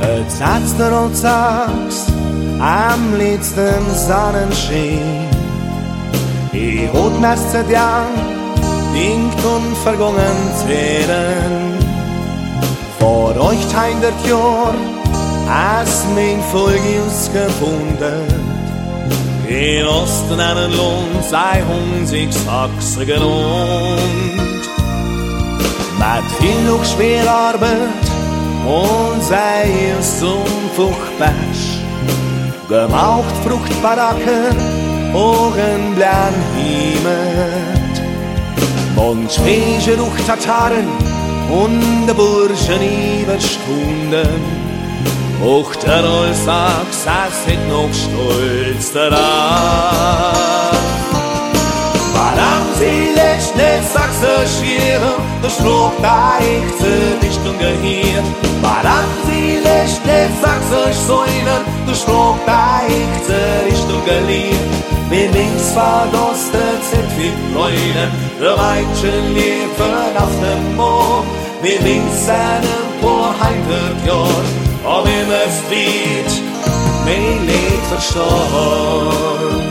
Het laatste roodzaaks am letzten Sonnenschein. Ich hot nächste Jahr dingt unvergangen Tränen. Vor euch 100 Jahr als mein Volk gefunden. In Osten einen Lohn sei Sachsen genannt. Mit viel und schwer Arbeit und sei es zum Fruchtbasch. Gemaucht Fruchtbaracken, Ohren blan hiemet. Und schwäche durch Tataren und der Burschen überstunden. Och der Rollsachs, es hätt noch stolz daran. Warum sie lässt nicht Sachsen schieren, der Spruch da ich zur Richtung gehört. Warum sie lässt nicht Sachsen säunen, der Spruch da ich zur Richtung geliert. Wer links verdostet sind viel Leute, der Weibchen lebt auf dem Mond. Wer links einen paar 100 Jahr, ob immer es flieht, mein Lied verstorben.